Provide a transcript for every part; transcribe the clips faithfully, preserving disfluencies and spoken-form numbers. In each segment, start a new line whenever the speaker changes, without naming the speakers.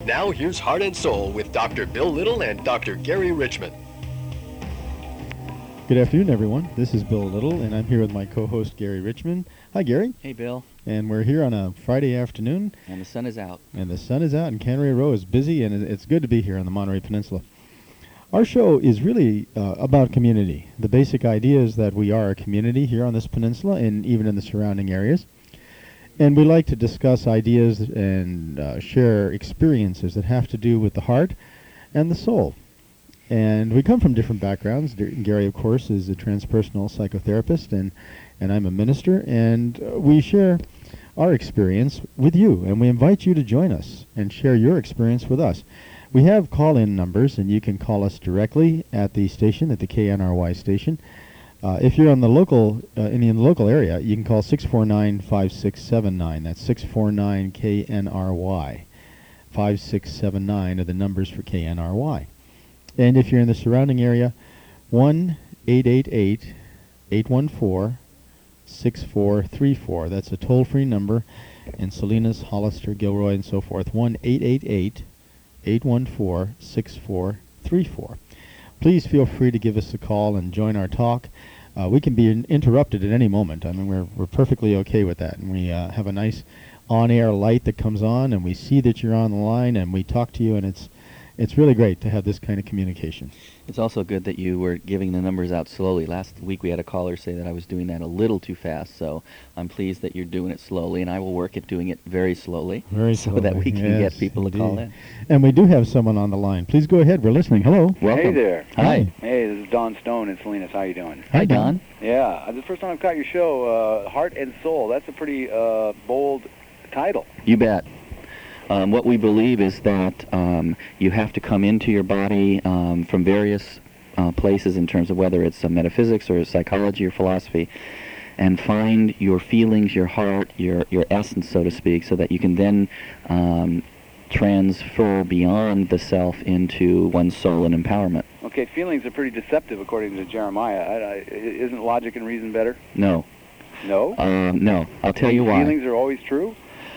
Now here's Heart and Soul with Doctor Bill Little and Doctor Gary Richmond.
Good afternoon, everyone. This is Bill Little, and I'm here with my co-host, Gary Richmond. Hi, Gary.
Hey, Bill.
And we're here on a Friday afternoon.
And the sun is out.
And the sun is out, and Cannery Row is busy, and it's good to be here on the Monterey Peninsula. Our show is really uh, about community. The basic idea is that we are a community here on this peninsula and even in the surrounding areas. And we like to discuss ideas and uh, share experiences that have to do with the heart and the soul. And we come from different backgrounds. Gary, of course, is a transpersonal psychotherapist, and, and I'm a minister. And uh, we share our experience with you, and we invite you to join us and share your experience with us. We have call-in numbers, and you can call us directly at the station, at the K N R Y station. Uh, if you're on the local, uh, in the local area, you can call six four nine, five six seven nine. That's six four nine K N R Y. five six seven nine are the numbers for K N R Y. And if you're in the surrounding area, one eight eight eight, eight one four, six four three four. That's a toll-free number in Salinas, Hollister, Gilroy, and so forth. one eight eight eight, eight one four, six four three four. Please feel free to give us a call and join our talk. Uh, we can be in interrupted at any moment. I mean, we're, we're perfectly okay with that. And we uh, have a nice on-air light that comes on, and we see that you're on the line, and we talk to you, and it's It's really great to have this kind of communication.
It's also good that you were giving the numbers out slowly. Last week we had a caller say that I was doing that a little too fast, so I'm pleased that you're doing it slowly, and I will work at doing it very slowly,
very
so
slowly.
that we can
yes,
get people
indeed.
to call in.
And we do have someone on the line. Please go ahead. We're listening. Hello.
Welcome.
Hey there.
Hi.
Hey, this is Don Stone in Salinas. How you doing?
Hi, Don.
Yeah, this is the first time I've caught your show, uh, Heart and Soul. That's a pretty uh, bold title.
You bet. Um, what we believe is that um, you have to come into your body um, from various uh, places in terms of whether it's uh, metaphysics or psychology or philosophy, and find your feelings, your heart, your, your essence, so to speak, so that you can then um, transfer beyond the self into one's soul and empowerment.
Okay, feelings are pretty deceptive according to Jeremiah. I, I, isn't logic and reason better?
No.
No?
Um, no. I'll tell you why.
Feelings are always true?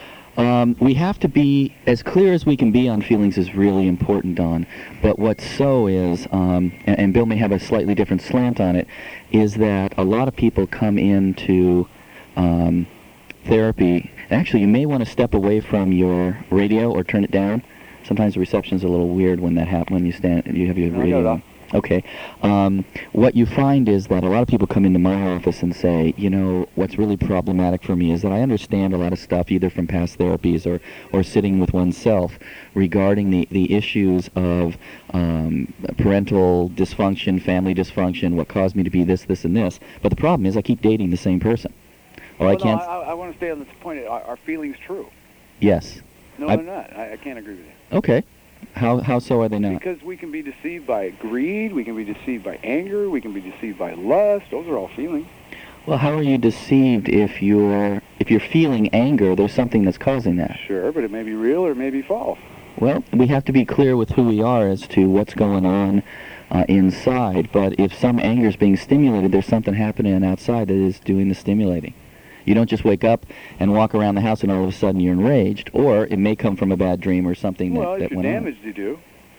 Um, we have to be as clear as we can be on feelings is really important, Don. But what's so is, um, and, and Bill may have a slightly different slant on it, is that a lot of people come into um, therapy. Actually, you may want to step away from your radio or turn it down. Sometimes the reception's a little weird when that happens. When you stand, you have your
No,
radio.
no, no.
Okay. Um, what you find is that a lot of people come into my office and say, you know, what's really problematic for me is that I understand a lot of stuff either from past therapies or, or sitting with oneself regarding the, the issues of um, parental dysfunction, family dysfunction, what caused me to be this, this, and this. But the problem is I keep dating the same person. Or
well,
I can't...
No, I, I want to stay on this point. Are, are feelings true?
Yes.
No,
I,
they're not. I, I can't agree with you.
Okay. How how so are they not?
Because we can be deceived by greed, we can be deceived by anger, we can be deceived by lust. Those are all feelings.
Well, how are you deceived if you're if you're feeling anger? There's something that's causing that.
Sure, but it may be real or it may be false.
Well, we have to be clear with who we are as to what's going on uh, inside. But if some anger is being stimulated, there's something happening outside that is doing the stimulating. You don't just wake up and walk around the house and all of a sudden you're enraged, or it may come from a bad dream or something
well,
that, that
if you're
went
damaged, you do.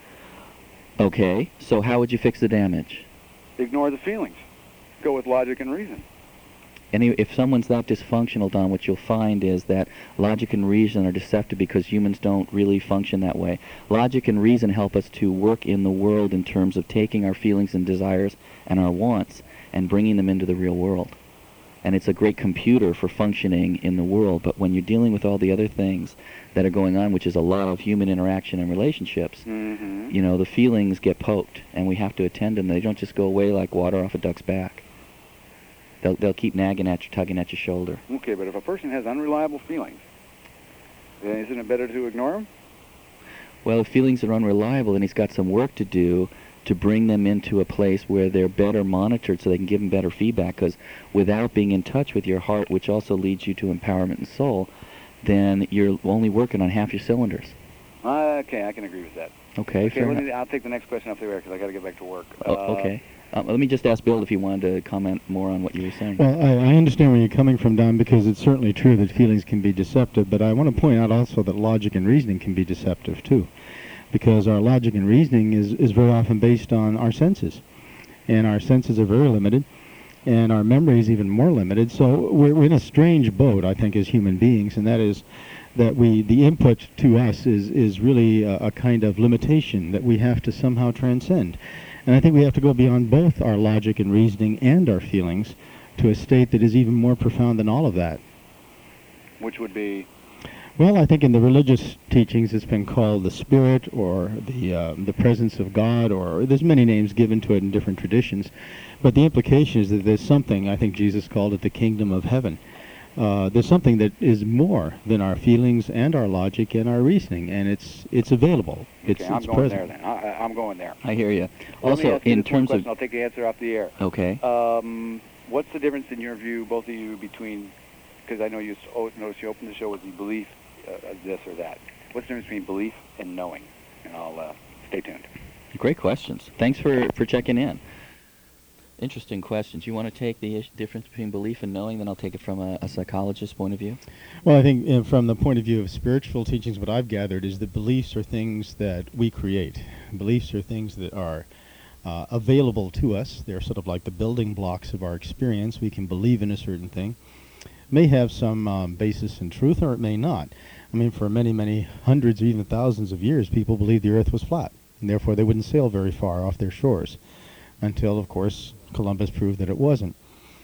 on. Okay, so how would you fix the damage?
Ignore the feelings. Go with logic and reason.
And if someone's that dysfunctional, Don, what you'll find is that logic and reason are deceptive because humans don't really function that way. Logic and reason help us to work in the world in terms of taking our feelings and desires and our wants and bringing them into the real world. And it's a great computer for functioning in the world. But when you're dealing with all the other things that are going on, which is a lot of human interaction and relationships,
mm-hmm.
you know, the feelings get poked, and we have to attend them. They don't just go away like water off a duck's back. They'll, they'll keep nagging at you, tugging at your shoulder.
Okay, but if a person has unreliable feelings, then isn't it better to ignore them?
Well, if feelings are unreliable, then he's got some work to do to bring them into a place where they're better monitored so they can give them better feedback. Because without being in touch with your heart, which also leads you to empowerment and soul, then you're only working on half your cylinders.
Uh, okay, I can agree with that.
Okay,
Okay,
fair
let me,
enough.
I'll take the next question off the air because I got to get back to work.
Oh,
Uh,
okay. Um, let me just ask Bill if he wanted to comment more on what you were saying.
Well, I, I understand where you're coming from, Don, because it's certainly true that feelings can be deceptive, but I want to point out also that logic and reasoning can be deceptive, too, because our logic and reasoning is, is very often based on our senses, and our senses are very limited, and our memory is even more limited, so we're, we're in a strange boat, I think, as human beings, and that is that we, the input to us is, is really a, a kind of limitation that we have to somehow transcend. And I think we have to go beyond both our logic and reasoning and our feelings to a state that is even more profound than all of that.
Which would be?
Well, I think in the religious teachings it's been called the spirit or the uh, the presence of God, or there's many names given to it in different traditions. But the implication is that there's something, I think Jesus called it the kingdom of heaven. Uh, there's something that is more than our feelings and our logic and our reasoning, and it's it's available. It's,
Okay, I'm
it's
going
present.
there then. I, I'm going there.
I hear you.
Let me
Also,
ask you
in
this one
terms
question.
of...
I'll take the answer off the air.
Okay.
Um, what's the difference in your view, both of you, between, because I know you s- oh, noticed you opened the show with the belief uh, of this or that. What's the difference between belief and knowing? And I'll uh, stay tuned.
Great questions. Thanks for, for checking in. Interesting questions. You want to take the ish- difference between belief and knowing, then I'll take it from a, a psychologist's point of view.
Well, I think uh, from the point of view of spiritual teachings, what I've gathered is that beliefs are things that we create. Beliefs are things that are uh, available to us. They're sort of like the building blocks of our experience. We can believe in a certain thing. May have some um, basis in truth, or it may not. I mean, for many, many hundreds or even thousands of years, people believed the earth was flat, and therefore they wouldn't sail very far off their shores until, of course, Columbus proved that it wasn't.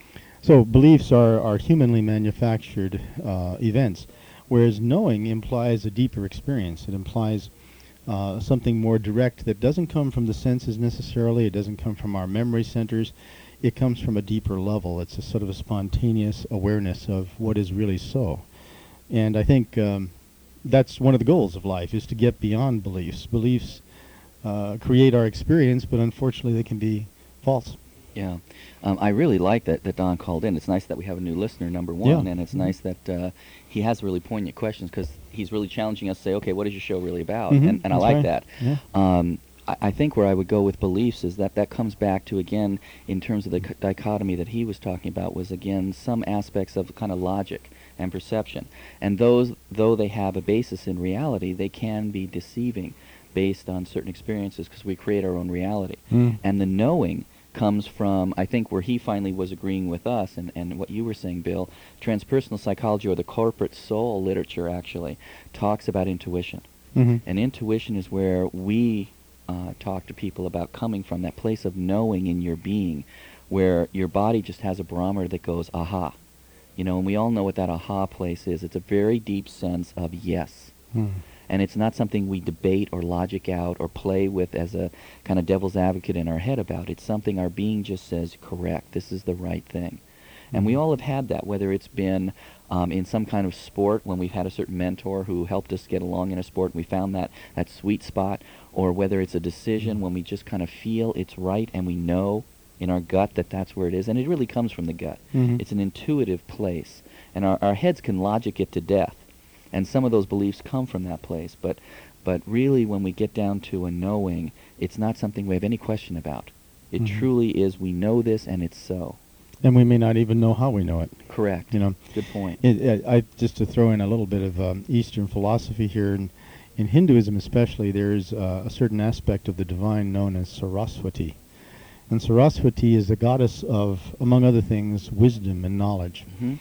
So beliefs are, are humanly manufactured uh, events, whereas knowing implies a deeper experience. It implies uh, something more direct that doesn't come from the senses necessarily. It doesn't come from our memory centers. It comes from a deeper level. It's a sort of a spontaneous awareness of what is really so. And I think um, that's one of the goals of life, is to get beyond beliefs. Beliefs uh, create our experience, but unfortunately they can be false.
Yeah. Um, I really like that, that Don called in. It's nice that we have a new listener, number one,
Yeah.
and it's
Mhm.
nice that uh, he has really poignant questions, because he's really challenging us to say, okay, what is your show really about?
Mhm,
And, and I
that's
like
right.
that.
Yeah.
Um, I, I think where I would go with beliefs is that that comes back to, again, in terms of the c- dichotomy that he was talking about, was, again, some aspects of kind of logic and perception. And those, though they have a basis in reality, they can be deceiving based on certain experiences, because we create our own reality.
Mm.
And the knowing comes from, I think, where he finally was agreeing with us, and, and what you were saying, Bill, transpersonal psychology, or the corporate soul literature, actually, talks about intuition.
Mm-hmm.
And intuition is where we uh, talk to people about coming from, that place of knowing in your being, where your body just has a barometer that goes, aha. You know, and we all know what that aha place is. It's a very deep sense of yes.
Mm.
And it's not something we debate or logic out or play with as a kind of devil's advocate in our head about. It's something our being just says, correct, this is the right thing. And we all have had that, whether it's been um, in some kind of sport, when we've had a certain mentor who helped us get along in a sport and we found that, that sweet spot, or whether it's a decision when we just kind of feel it's right and we know in our gut that that's where it is. And it really comes from the gut.
Mhm.
It's an intuitive place. And our, our heads can logic it to death. And some of those beliefs come from that place. But, but really, when we get down to a knowing, it's not something we have any question about. It
Mhm.
truly is, we know this and it's so.
And we may not even know how we know it.
Correct.
You know,
Good point.
it, it, I just to throw in a little bit of um, Eastern philosophy here, and in Hinduism especially, there's uh, a certain aspect of the divine known as Saraswati, and Saraswati is the goddess of, among other things, wisdom and knowledge.
hmm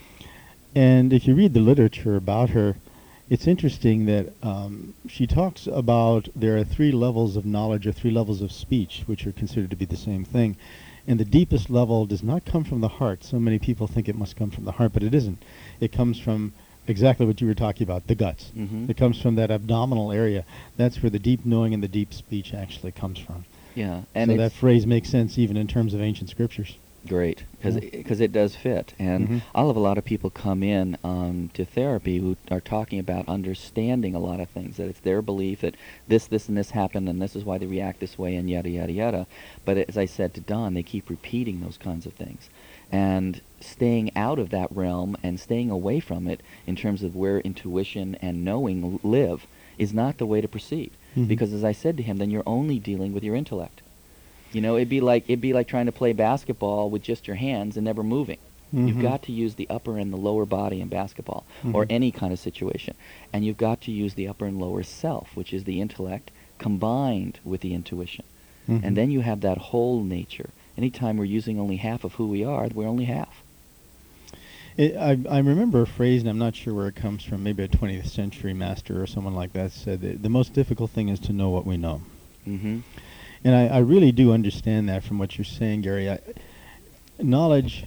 And if you read the literature about her, it's interesting that um, she talks about there are three levels of knowledge, or three levels of speech, which are considered to be the same thing. And the deepest level does not come from the heart. So many people think it must come from the heart, but it isn't. It comes from exactly what you were talking about, the guts.
hmm
It comes from that abdominal area. That's where the deep knowing and the deep speech actually comes from.
Yeah. And
so that
it's
phrase makes sense even in terms of ancient scriptures.
great, because
Yeah.
it does fit. And
Mhm.
I'll have a lot of people come in um, to therapy who are talking about understanding a lot of things, that it's their belief that this, this, and this happened, and this is why they react this way, and yada, yada, yada. But as I said to Don, they keep repeating those kinds of things. And staying out of that realm and staying away from it in terms of where intuition and knowing l- live is not the way to proceed.
Mhm.
Because as I said to him, then you're only dealing with your intellect. You know, it'd be like it'd be like trying to play basketball with just your hands and never moving. You've
Mhm.
got to use the upper and the lower body in basketball, or
Mhm.
any kind of situation. And you've got to use the upper and lower self, which is the intellect, combined with the intuition.
Mhm.
And then you have that whole nature. Anytime we're using only half of who we are, we're only half.
It, I, I remember a phrase, and I'm not sure where it comes from, maybe a twentieth century master or someone like that said that the most difficult thing is to know what we know.
Mm-hmm.
And I, I really do understand that from what you're saying, Gary. I, knowledge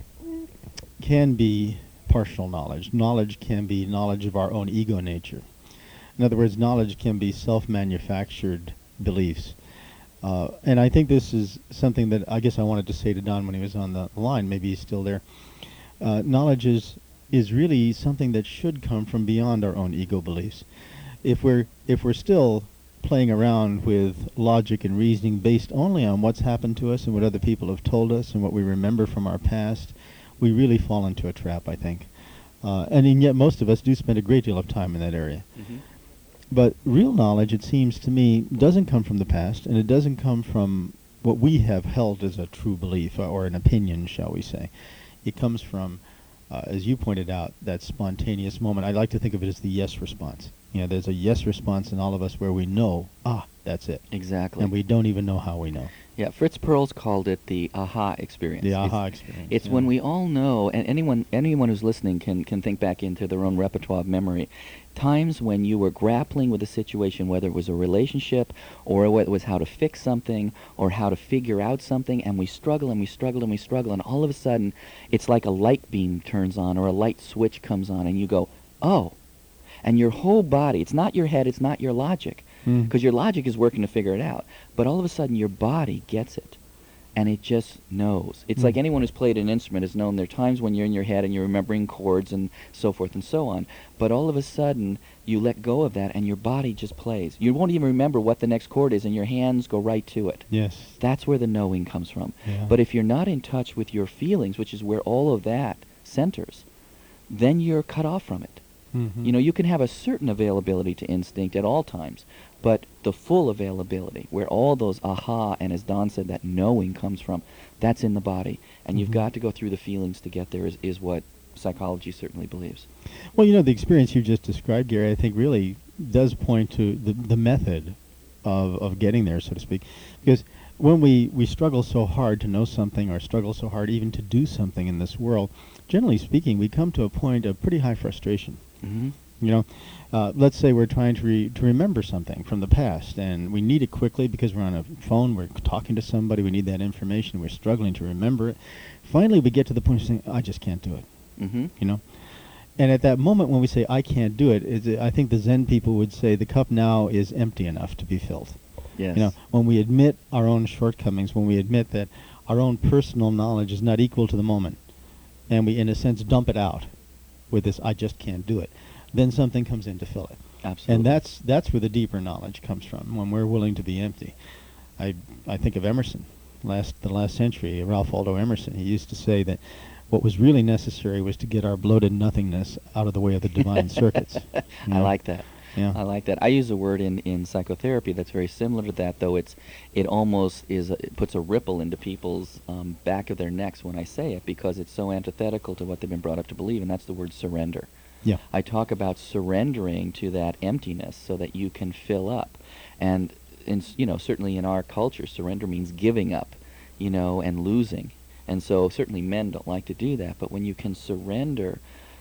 can be partial knowledge. Knowledge can be knowledge of our own ego nature. In other words, knowledge can be self-manufactured beliefs. Uh, and I think this is something that I guess I wanted to say to Don when he was on the line. Maybe he's still there. Uh, knowledge is is really something that should come from beyond our own ego beliefs. If we're if we're still playing around with logic and reasoning based only on what's happened to us and what other people have told us and what we remember from our past, we really fall into a trap, I think. Uh, and, and yet most of us do spend a great deal of time in that area.
Mm-hmm.
But real knowledge, it seems to me, doesn't come from the past, and it doesn't come from what we have held as a true belief, uh, or an opinion, shall we say. It comes from, uh, as you pointed out, that spontaneous moment. I like to think of it as the yes response. You know, there's a yes response in all of us where we know, ah, that's it.
Exactly.
And we don't even know how we know.
Yeah, Fritz Perls called it the aha experience.
The
It's-
aha experience.
It's
yeah.
when we all know, and anyone anyone who's listening can, can think back into their own repertoire of memory, times when you were grappling with a situation, whether it was a relationship, or whether it was how to fix something, or how to figure out something, and we struggle and we struggle and we struggle, and all of a sudden, it's like a light beam turns on, or a light switch comes on, and you go, oh. And your whole body, it's not your head, it's not your logic,
Mm.
because your logic is working to figure it out, but all of a sudden your body gets it. And it just knows. It's
Mm.
like anyone who's played an instrument has known there are times when you're in your head and you're remembering chords and so forth and so on. But all of a sudden, you let go of that and your body just plays. You won't even remember what the next chord is and your hands go right to it.
Yes.
That's where the knowing comes from.
Yeah.
But if you're not in touch with your feelings, which is where all of that centers, then you're cut off from it.
Mhm.
You know, you can have a certain availability to instinct at all times, but the full availability, where all those aha, and as Don said, that knowing comes from, that's in the body. And you've
Mhm.
got to go through the feelings to get there, is, is what psychology certainly believes.
Well, you know, the experience you just described, Gary, I think really does point to the, the method of, of getting there, so to speak. Because when we, we struggle so hard to know something, or struggle so hard even to do something in this world, generally speaking, we come to a point of pretty high frustration.
Mm-hmm.
You know, uh, let's say we're trying to re- to remember something from the past, and we need it quickly because we're on a phone, we're talking to somebody, we need that information, we're struggling to remember it. Finally, we get to the point of saying, I just can't do it,
Mm-hmm.
you know. And at that moment when we say, I can't do it, is, I think the Zen people would say the cup now is empty enough to be filled.
Yes.
You know, when we admit our own shortcomings, when we admit that our own personal knowledge is not equal to the moment, and we, in a sense, dump it out with this, I just can't do it, then something comes in to fill it.
Absolutely.
And that's that's where the deeper knowledge comes from, when we're willing to be empty. I I think of Emerson, last the last century, Ralph Waldo Emerson. He used to say that what was really necessary was to get our bloated nothingness out of the way of the divine circuits. You
I
know?
like that.
Yeah.
I like that. I use a word in, in psychotherapy that's very similar to that, though it's it almost is a, it puts a ripple into people's um, back of their necks when I say it, because it's so antithetical to what they've been brought up to believe, and that's the word surrender.
Yeah.
I talk about surrendering to that emptiness so that you can fill up, and in, s- you know, certainly in our culture, surrender means giving up, you know, and losing, and so certainly men don't like to do that. But when you can surrender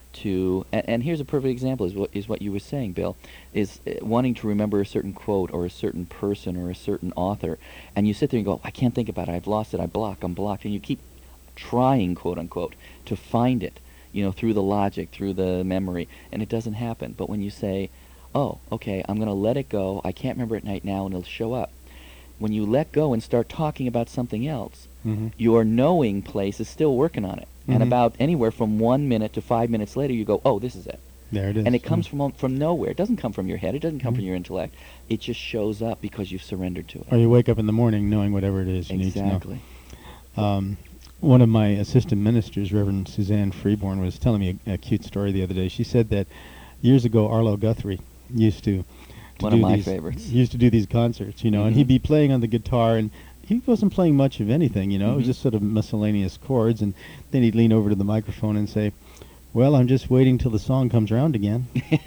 to, and, and here's a perfect example, is what is what you were saying, Bill, is uh, wanting to remember a certain quote or a certain person or a certain author, and you sit there and go, I can't think about it, I've lost it, I block, I'm blocked, and you keep trying, quote unquote, to find it, you know, through the logic, through the memory, and it doesn't happen. But when you say, oh, okay, I'm going to let it go, I can't remember it right now, and it'll show up. When you let go and start talking about something else,
Mm-hmm.
your knowing place is still working on it. And
Mhm.
about anywhere from one minute to five minutes later, you go, oh, this is it.
There it is.
And it comes
Mm.
from from nowhere. It doesn't come from your head. It doesn't come
Mhm.
from your intellect. It just shows up because you've surrendered to it.
Or you wake up in the morning knowing whatever it is you
Exactly.
need to know. Um, one of my assistant ministers, Reverend Suzanne Freeborn, was telling me a, a cute story the other day. She said that years ago, Arlo Guthrie used to, to
One
do
of my
these,
favorites.
used to do these concerts, you know, and
Mhm.
he'd be playing on the guitar, and he wasn't playing much of anything, you know. It was
Mhm.
just sort of miscellaneous chords, and then he'd lean over to the microphone and say, "Well, I'm just waiting till the song comes around again."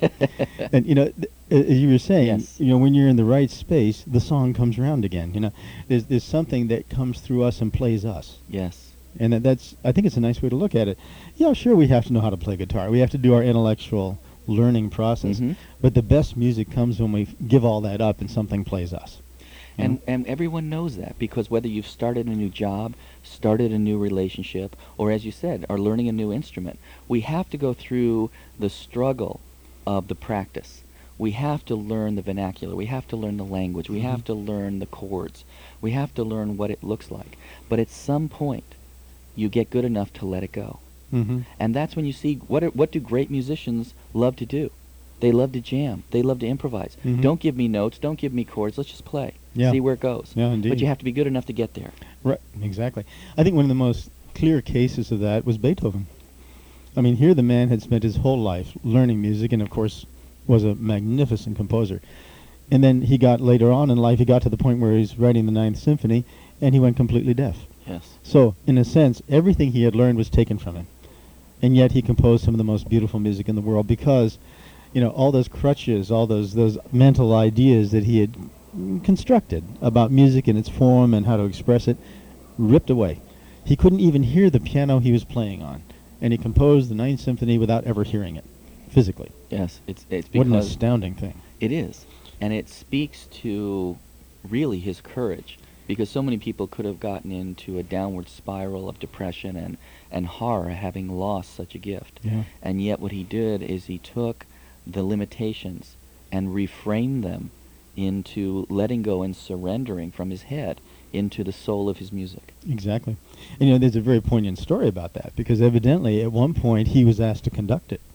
And you know, th- a- as you were saying,
Yes.
you know, when you're in the right space, the song comes around again. You know, there's there's something that comes through us and plays us,
Yes.
and that, that's I think it's a nice way to look at it. Yeah, sure, we have to know how to play guitar. We have to do our intellectual learning process,
Mhm.
but the best music comes when we f- give all that up and something plays us. you
And
know?
and everyone knows that, because whether you've started a new job, started a new relationship, or as you said, are learning a new instrument, we have to go through the struggle of the practice. We have to learn the vernacular. We have to learn the language. We have
Mhm.
to learn the chords. We have to learn what it looks like. But at some point, you get good enough to let it go.
Mm-hmm.
And that's when you see what are, what do great musicians love to do? They love to jam. They love to improvise.
Mhm.
Don't give me notes. Don't give me chords. Let's just play.
Yeah.
See where it goes.
Yeah,
But
indeed.
you have to be good enough to get there.
Right, exactly. I think one of the most clear cases of that was Beethoven. I mean, here the man had spent his whole life learning music, and of course was a magnificent composer. And then he got later on in life, he got to the point where he's writing the Ninth Symphony, and he went completely deaf.
Yes.
So, in a sense, everything he had learned was taken from him. And yet he composed some of the most beautiful music in the world because, you know, all those crutches, all those those mental ideas that he had mm, constructed about music and its form and how to express it, ripped away. He couldn't even hear the piano he was playing on, and he composed the Ninth Symphony without ever hearing it, physically.
Yes. It's it's
What an
because
astounding thing.
it is, and it speaks to really his courage, because so many people could have gotten into a downward spiral of depression and and horror having lost such a gift.
Yeah.
And yet what he did is he took the limitations and reframed them into letting go and surrendering from his head into the soul of his music.
Exactly. And, you know, there's a very poignant story about that, because evidently at one point he was asked to conduct it.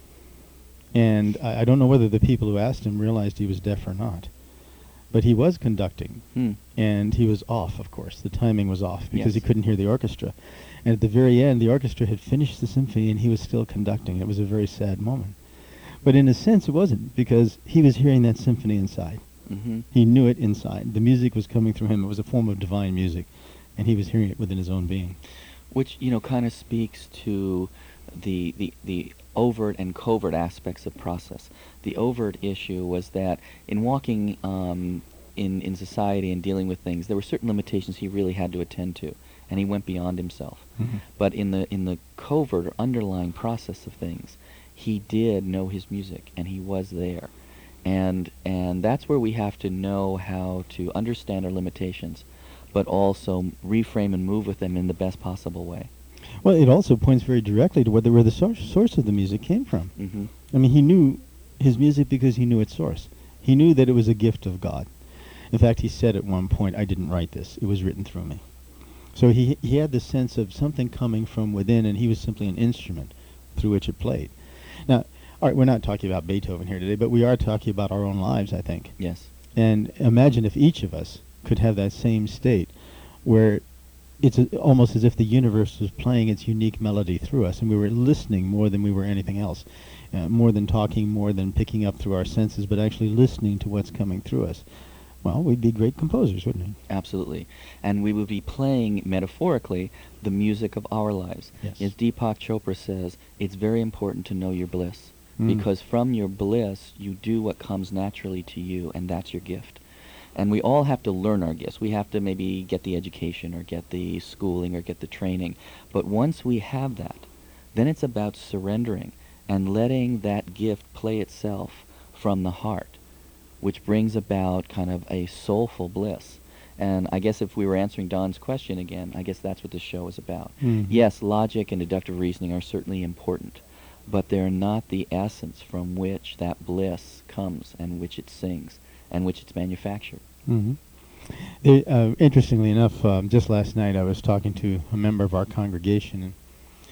And I, I don't know whether the people who asked him realized he was deaf or not. But he was conducting,
Hmm.
and he was off, of course. The timing was off because he
Yes.
couldn't hear the orchestra. And at the very end, the orchestra had finished the symphony, and he was still conducting. It was a very sad moment. But in a sense, it wasn't, because he was hearing that symphony inside.
Mm-hmm.
He knew it inside. The music was coming through him. It was a form of divine music, and he was hearing it within his own being.
Which, you know, kind of speaks to the, the the overt and covert aspects of process. The overt issue was that in walking um, in, in society and dealing with things, there were certain limitations he really had to attend to, and he went beyond himself.
Mhm.
But in the in the covert or underlying process of things, he did know his music, and he was there. And and that's where we have to know how to understand our limitations, but also reframe and move with them in the best possible way.
Well, it also points very directly to where the, where the source, source of the music came from.
Mm-hmm.
I mean, he knew his music because he knew its source. He knew that it was a gift of God. In fact, he said at one point, "I didn't write this. It was written through me." So he he had the sense of something coming from within, and he was simply an instrument through which it played. Now, all right, we're not talking about Beethoven here today, but we are talking about our own lives, I think.
Yes.
And imagine if each of us could have that same state where it's a, almost as if the universe was playing its unique melody through us, and we were listening more than we were anything else, uh, more than talking, more than picking up through our senses, but actually listening to what's coming through us. Well, we'd be great composers, wouldn't we?
Absolutely. And we would be playing, metaphorically, the music of our lives.
Yes.
As Deepak Chopra says, it's very important to know your bliss.
Mm.
Because from your bliss, you do what comes naturally to you, and that's your gift. And we all have to learn our gifts. We have to maybe get the education or get the schooling or get the training. But once we have that, then it's about surrendering and letting that gift play itself from the heart, which brings about kind of a soulful bliss. And I guess if we were answering Don's question again, I guess that's what this show is about.
Mhm.
Yes, logic and deductive reasoning are certainly important, but they're not the essence from which that bliss comes and which it sings and which it's manufactured.
Mm-hmm. It, uh, interestingly enough, um, just last night I was talking to a member of our congregation, and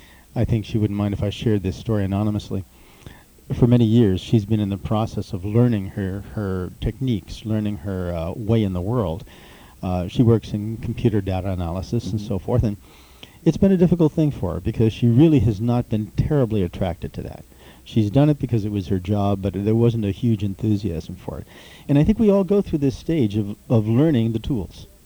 I think she wouldn't mind if I shared this story anonymously. For many years, she's been in the process of learning her, her techniques, learning her uh, way in the world. Uh, she works in computer data analysis and
Mhm.
so forth, and it's been a difficult thing for her because she really has not been terribly attracted to that. She's done it because it was her job, but there wasn't a huge enthusiasm for it. And I think we all go through this stage of, of learning the tools.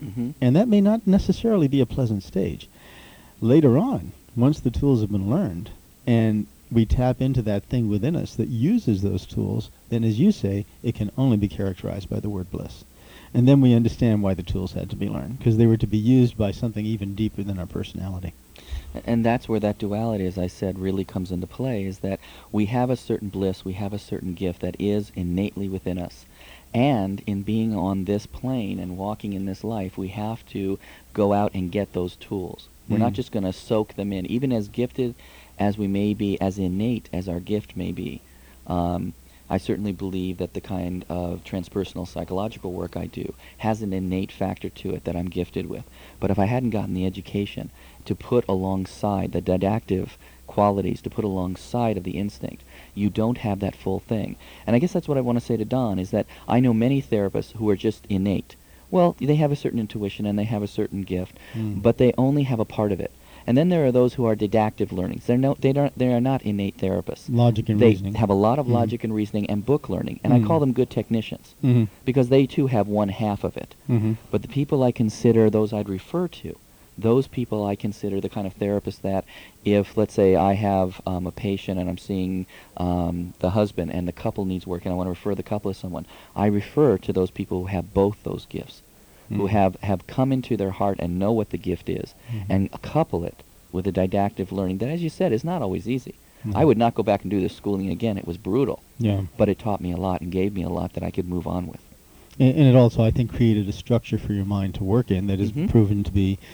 Mm-hmm.
And that may not necessarily be a pleasant stage. Later on, once the tools have been learned, and we tap into that thing within us that uses those tools, then as you say, it can only be characterized by the word bliss. And then we understand why the tools had to be learned, because they were to be used by something even deeper than our personality.
And that's where that duality, as I said, really comes into play, is that we have a certain bliss, we have a certain gift that is innately within us. And in being on this plane and walking in this life, we have to go out and get those tools. We're not
Mm.
just going to soak them in. Even as gifted as we may be, as innate as our gift may be, um, I certainly believe that the kind of transpersonal psychological work I do has an innate factor to it that I'm gifted with. But if I hadn't gotten the education to put alongside the didactic qualities, to put alongside of the instinct, you don't have that full thing. And I guess that's what I want to say to Don, is that I know many therapists who are just innate. Well, they have a certain intuition and they have a certain gift,
Mm.
but they only have a part of it. And then there are those who are didactic learnings. They're no, they don't, they are not innate therapists.
Logic and
They
reasoning.
have a lot of
Mhm.
logic and reasoning and book learning, and
Mm.
I call them good technicians
Mhm.
because they too have one half of it.
Mhm.
But the people I consider, those I'd refer to, those people I consider the kind of therapists that if, let's say, I have um, a patient and I'm seeing um, the husband and the couple needs work and I want to refer the couple to someone, I refer to those people who have both those gifts, who
Mhm.
have, have come into their heart and know what the gift is,
Mhm.
and couple it with a didactic learning that, as you said, is not always easy.
Mhm.
I would not go back and do this schooling again. It was brutal.
Yeah.
But it taught me a lot and gave me a lot that I could move on with.
And, and it also, I think, created a structure for your mind to work in that has
Mhm.
proven to be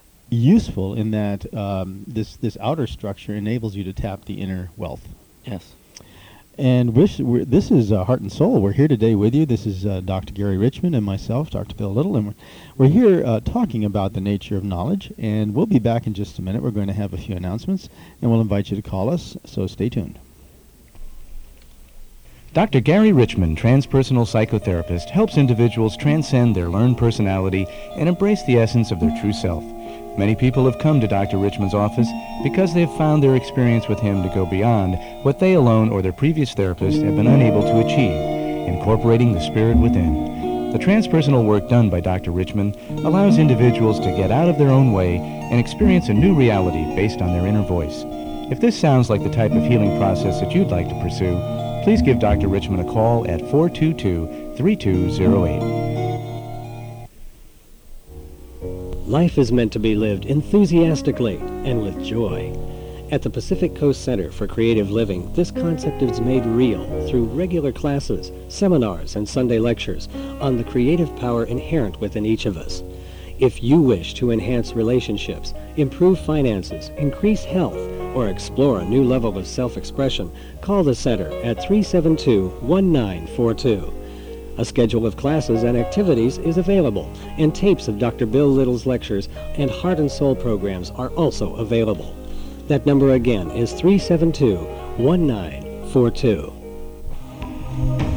useful in that um, this, this outer structure enables you to tap the inner wealth.
Yes.
And wish we're, this is uh, Heart and Soul. We're here today with you. This is uh, Doctor Gary Richmond and myself, Doctor Bill Little, and we're, we're here uh, talking about the nature of knowledge. And we'll be back in just a minute. We're going to have a few announcements, and we'll invite you to call us, so stay tuned.
Doctor Gary Richmond, transpersonal psychotherapist, helps individuals transcend their learned personality and embrace the essence of their true self. Many people have come to Doctor Richmond's office because they have found their experience with him to go beyond what they alone or their previous therapist have been unable to achieve, incorporating the spirit within. The transpersonal work done by Doctor Richmond allows individuals to get out of their own way and experience a new reality based on their inner voice. If this sounds like the type of healing process that you'd like to pursue, please give Doctor Richmond a call at four two two, three two zero eight.
Life is meant to be lived enthusiastically and with joy. At the Pacific Coast Center for Creative Living, this concept is made real through regular classes, seminars, and Sunday lectures on the creative power inherent within each of us. If you wish to enhance relationships, improve finances, increase health, or explore a new level of self-expression, call the center at three seven two, one nine four two. A schedule of classes and activities is available, and tapes of Doctor Bill Little's lectures and Heart and Soul programs are also available. That number again is three seven two, one nine four two.